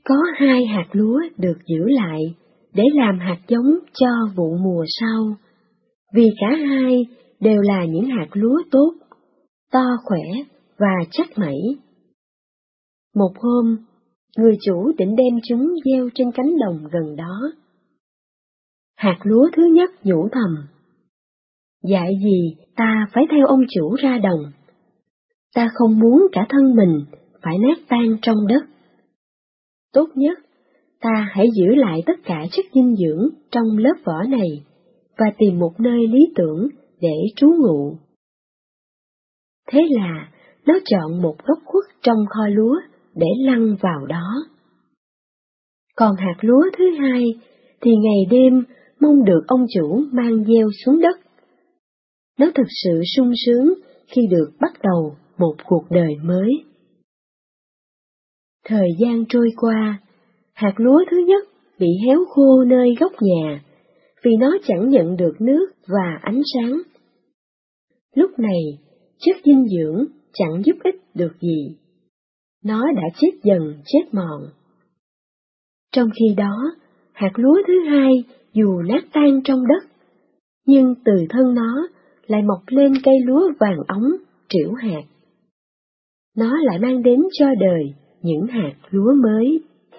Có 2 hạt lúa được giữ lại để làm hạt giống cho vụ mùa sau, vì cả hai đều là những hạt lúa tốt, to khỏe và chắc mẩy. Một hôm, người chủ định đem chúng gieo trên cánh đồng gần đó. Hạt lúa thứ nhất nhủ thầm: dạy gì ta phải theo ông chủ ra đồng. Ta không muốn cả thân mình phải nát tan trong đất. Tốt nhất, ta hãy giữ lại tất cả chất dinh dưỡng trong lớp vỏ này và tìm một nơi lý tưởng để trú ngụ. Thế là nó chọn một góc khuất trong kho lúa để lăn vào đó. Còn hạt lúa thứ hai thì ngày đêm mong được ông chủ mang gieo xuống đất. Nó thực sự sung sướng khi được bắt đầu một cuộc đời mới. Thời gian trôi qua, hạt lúa thứ nhất bị héo khô nơi góc nhà, vì nó chẳng nhận được nước và ánh sáng. Lúc này, chất dinh dưỡng chẳng giúp ích được gì. Nó đã chết dần chết mòn. Trong khi đó, hạt lúa thứ hai dù nát tan trong đất, nhưng từ thân nó lại mọc lên cây lúa vàng óng, trĩu hạt. Nó lại mang đến cho đời những hạt lúa mới.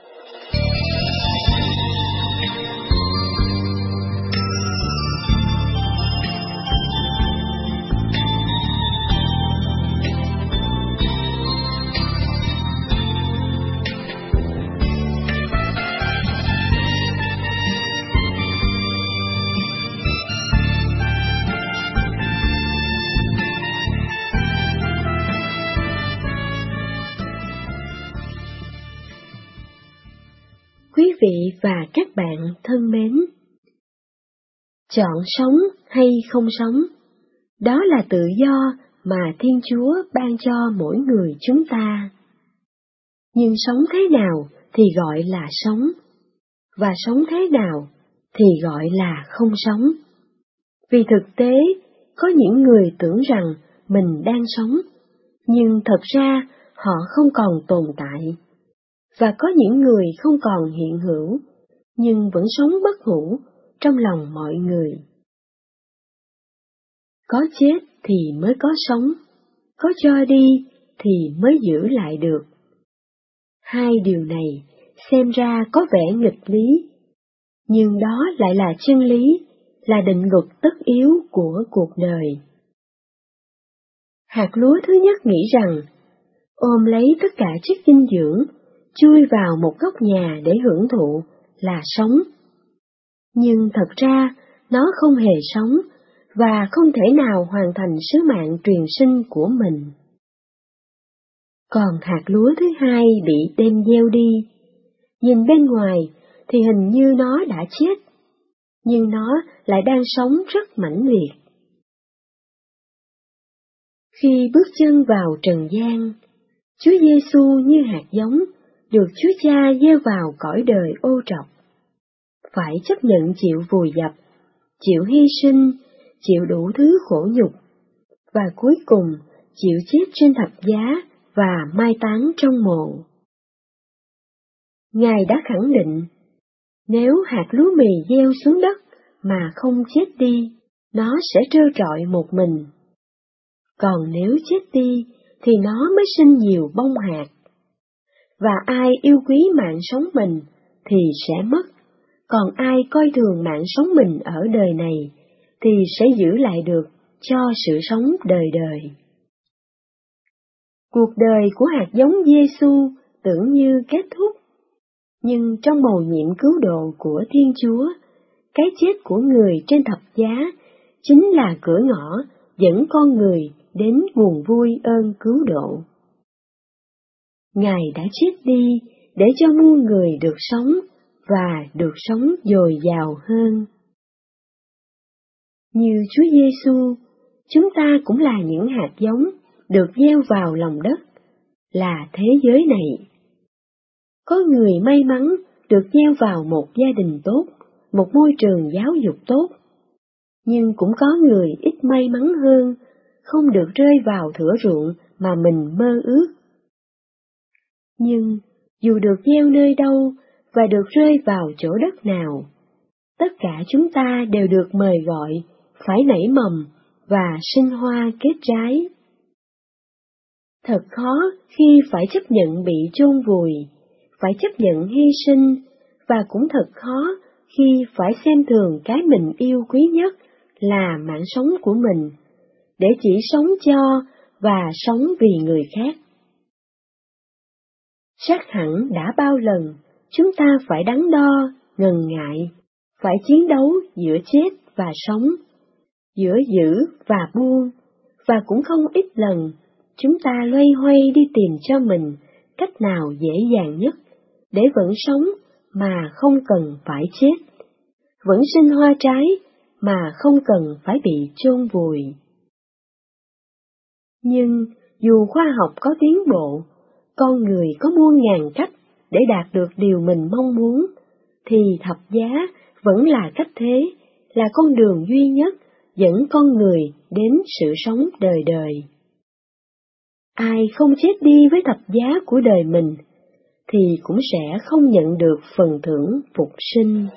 Quý vị và các bạn thân mến, chọn sống hay không sống, đó là tự do mà Thiên Chúa ban cho mỗi người chúng ta. Nhưng sống thế nào thì gọi là sống, và sống thế nào thì gọi là không sống. Vì thực tế, có những người tưởng rằng mình đang sống, nhưng thật ra họ không còn tồn tại. Và có những người không còn hiện hữu, nhưng vẫn sống bất hủ trong lòng mọi người. Có chết thì mới có sống, có cho đi thì mới giữ lại được. Hai điều này xem ra có vẻ nghịch lý, nhưng đó lại là chân lý, là định luật tất yếu của cuộc đời. Hạt lúa thứ nhất nghĩ rằng, ôm lấy tất cả chất dinh dưỡng, chui vào một góc nhà để hưởng thụ là sống. Nhưng thật ra, nó không hề sống, và không thể nào hoàn thành sứ mạng truyền sinh của mình. Còn hạt lúa thứ hai bị đem gieo đi. Nhìn bên ngoài thì hình như nó đã chết, nhưng nó lại đang sống rất mãnh liệt. Khi bước chân vào trần gian, Chúa Giêsu như hạt giống được Chúa Cha gieo vào cõi đời ô trọc. Phải chấp nhận chịu vùi dập, chịu hy sinh, chịu đủ thứ khổ nhục, và cuối cùng chịu chết trên thập giá và mai táng trong mồ. Ngài đã khẳng định, nếu hạt lúa mì gieo xuống đất mà không chết đi, nó sẽ trơ trọi một mình. Còn nếu chết đi, thì nó mới sinh nhiều bông hạt. Và ai yêu quý mạng sống mình thì sẽ mất, còn ai coi thường mạng sống mình ở đời này thì sẽ giữ lại được cho sự sống đời đời. Cuộc đời của hạt giống Giêsu tưởng như kết thúc, nhưng trong mầu nhiệm cứu độ của Thiên Chúa, cái chết của người trên thập giá chính là cửa ngõ dẫn con người đến nguồn vui ơn cứu độ. Ngài đã chết đi để cho muôn người được sống và được sống dồi dào hơn. Như Chúa Giêsu, chúng ta cũng là những hạt giống được gieo vào lòng đất, là thế giới này. Có người may mắn được gieo vào một gia đình tốt, một môi trường giáo dục tốt, nhưng cũng có người ít may mắn hơn, không được rơi vào thửa ruộng mà mình mơ ước. Nhưng dù được gieo nơi đâu và được rơi vào chỗ đất nào, tất cả chúng ta đều được mời gọi phải nảy mầm và sinh hoa kết trái. Thật khó khi phải chấp nhận bị chôn vùi, phải chấp nhận hy sinh, và cũng thật khó khi phải xem thường cái mình yêu quý nhất là mạng sống của mình, để chỉ sống cho và sống vì người khác. Chắc hẳn đã bao lần chúng ta phải đắn đo, ngần ngại, phải chiến đấu giữa chết và sống, giữa giữ và buông, và cũng không ít lần chúng ta loay hoay đi tìm cho mình cách nào dễ dàng nhất để vẫn sống mà không cần phải chết, vẫn sinh hoa trái mà không cần phải bị chôn vùi. Nhưng dù khoa học có tiến bộ, con người có muôn ngàn cách để đạt được điều mình mong muốn, thì thập giá vẫn là cách thế, là con đường duy nhất dẫn con người đến sự sống đời đời. Ai không chết đi với thập giá của đời mình, thì cũng sẽ không nhận được phần thưởng phục sinh.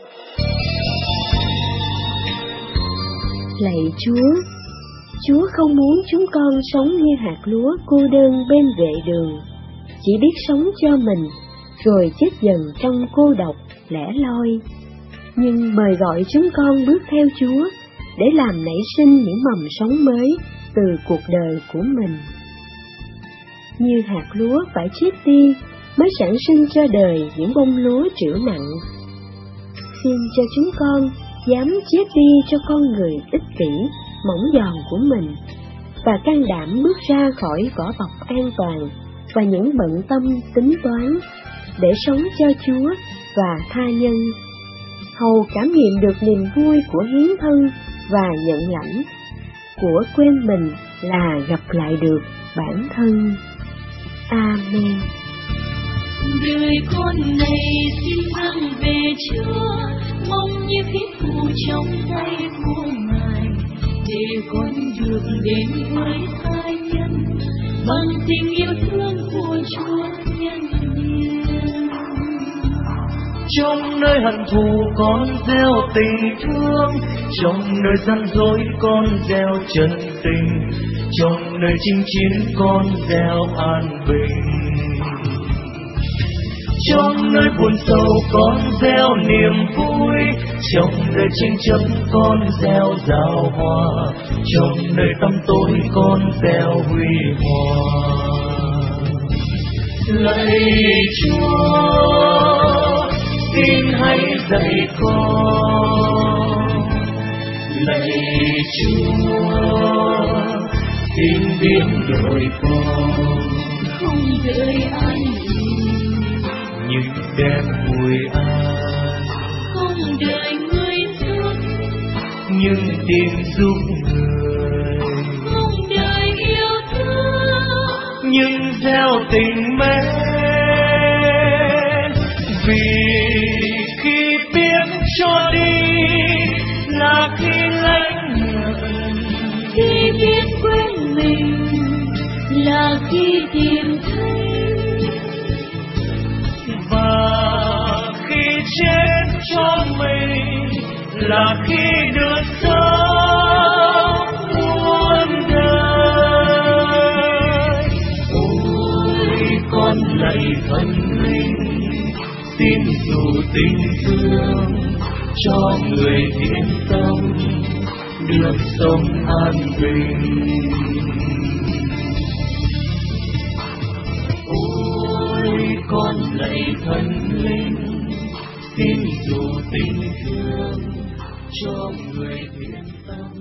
Lạy Chúa không muốn chúng con sống như hạt lúa cô đơn bên vệ đường, chỉ biết sống cho mình, rồi chết dần trong cô độc, lẻ loi. Nhưng mời gọi chúng con bước theo Chúa, để làm nảy sinh những mầm sống mới từ cuộc đời của mình. Như hạt lúa phải chết đi mới sản sinh cho đời những bông lúa trĩu nặng. Xin cho chúng con dám chết đi cho con người ích kỷ, mỏng giòn của mình, và can đảm bước ra khỏi vỏ bọc an toàn và những bận tâm tính toán, để sống cho Chúa và tha nhân, hầu cảm nghiệm được niềm vui của hiến thân và nhận lãnh, của quên mình là gặp lại được bản thân. Amen. Đời con này xin dâng về Chúa, mong như khí phù trong tay của Ngài, để con được đến với tha nhân bằng tình yêu thương của Chúa nhân hiền. Trong nơi hận thù con gieo tình thương, trong nơi gian dối con gieo chân tình, trong nơi chinh chiến con gieo an bình. Trong nơi buồn sầu con gieo niềm vui, trong nơi tranh chấp con gieo giao hoa, trong nơi tăm tối con gieo huy hoàng. Lạy Chúa, xin hãy dạy con. Lạy Chúa, xin biến đổi con, không đợi an nhưng đem vui an, không đợi người giúp, nhưng tìm giúp người, không đợi yêu thương, nhưng gieo tình mến. Vì khi biết cho đi là khi lãnh nhận, khi biết quên mình là khi tìm thấy, và khi chết cho mình là khi được sống muôn đời. Ôi con lạy thần linh, xin dù tình thương cho người thiện tâm được sống an bình. Ôi con lạy thần linh, xin dù tình thương cho người